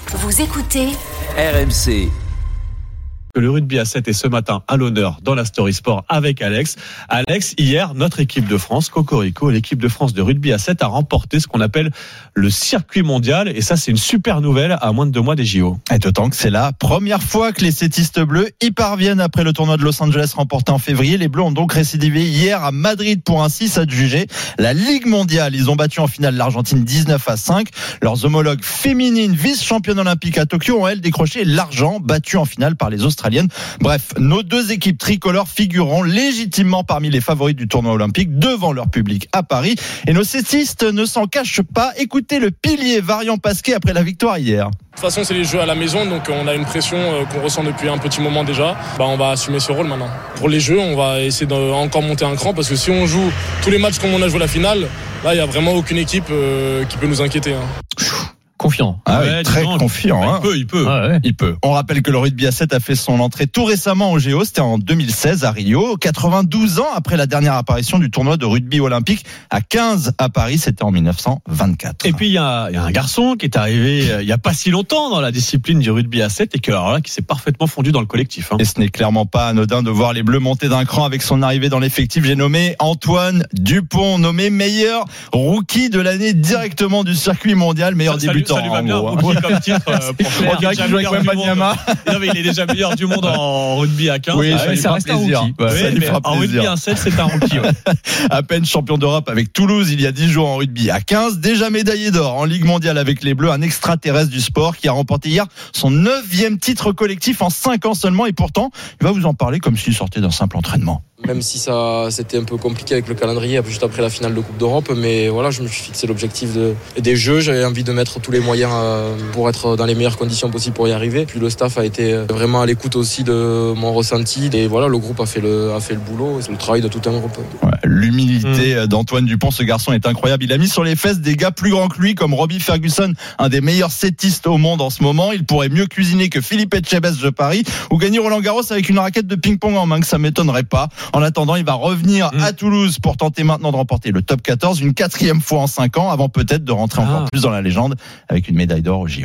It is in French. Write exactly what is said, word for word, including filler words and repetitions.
Vous écoutez R M C. Le rugby à sept est ce matin à l'honneur dans la Story Sport avec Alex. Alex, hier, notre équipe de France, Cocorico, l'équipe de France de rugby à sept a remporté ce qu'on appelle le circuit mondial. Et ça, c'est une super nouvelle à moins de deux mois des J O. Et d'autant que c'est la première fois que les setistes bleus y parviennent après le tournoi de Los Angeles remporté en février. Les bleus ont donc récidivé hier à Madrid pour ainsi s'adjuger la Ligue mondiale. Ils ont battu en finale l'Argentine dix-neuf à cinq. Leurs homologues féminines vice-championnes olympiques à Tokyo ont, elles, décroché l'argent, battues en finale par les Australiennes. Bref, nos deux équipes tricolores figureront légitimement parmi les favoris du tournoi olympique devant leur public à Paris. Et nos setistes ne s'en cachent pas. Écoutez le pilier Variant Pasquet après la victoire hier. De toute façon, c'est les jeux à la maison, donc on a une pression qu'on ressent depuis un petit moment déjà. Bah, on va assumer ce rôle maintenant. Pour les jeux, on va essayer d'encore monter un cran, parce que si on joue tous les matchs comme on a joué la finale, là, il n'y a vraiment aucune équipe euh, qui peut nous inquiéter. Hein. Confiant. Ah ouais, oui, très non, confiant. Il hein. peut, il peut. Ah ouais. Il peut. On rappelle que le rugby à sept a fait son entrée tout récemment au J O. C'était en deux mille seize à Rio. quatre-vingt-douze ans après la dernière apparition du tournoi de rugby olympique à quinze à Paris. C'était en dix-neuf cent vingt-quatre. Et puis, il y a, y a un garçon qui est arrivé euh, il n'y a pas si longtemps dans la discipline du rugby à sept et que, alors là, qui s'est parfaitement fondu dans le collectif. Hein. Et ce n'est clairement pas anodin de voir les Bleus monter d'un cran avec son arrivée dans l'effectif. J'ai nommé Antoine Dupont, nommé meilleur rookie de l'année directement du circuit mondial, meilleur ça, débutant. Ça lui va bien, en rookie comme titre. Euh, pour faire. On dirait qu'il joue avec Wembanyama. Non, mais il est déjà meilleur du monde en rugby à quinze. Oui, ah, ça, ça reste plaisir. un rookie. Ouais, oui, ça lui fera en plaisir. rugby à sept, c'est un rookie. Ouais. À peine champion d'Europe avec Toulouse il y a dix jours en rugby à quinze, déjà médaillé d'or en Ligue mondiale avec les Bleus, un extraterrestre du sport qui a remporté hier son neuvième titre collectif en cinq ans seulement, et pourtant il va vous en parler comme s'il sortait d'un simple entraînement. Même si ça, c'était un peu compliqué avec le calendrier juste après la finale de Coupe d'Europe, mais voilà, je me suis fixé l'objectif de, des Jeux. J'avais envie de mettre tous les moyens pour être dans les meilleures conditions possibles pour y arriver. Puis le staff a été vraiment à l'écoute aussi de mon ressenti. Et voilà, le groupe a fait le, a fait le boulot. C'est le travail de tout un groupe. Ouais, l'humilité mmh. d'Antoine Dupont, ce garçon est incroyable. Il a mis sur les fesses des gars plus grands que lui, comme Robbie Ferguson, un des meilleurs settistes au monde en ce moment. Il pourrait mieux cuisiner que Philippe Etchebest de Paris ou gagner Roland Garros avec une raquette de ping-pong en main, que ça m'étonnerait pas. En attendant, il va revenir mmh. à Toulouse pour tenter maintenant de remporter le top quatorze, une quatrième fois en cinq ans, avant peut-être de rentrer encore ah. plus dans la légende avec une médaille d'or au J O.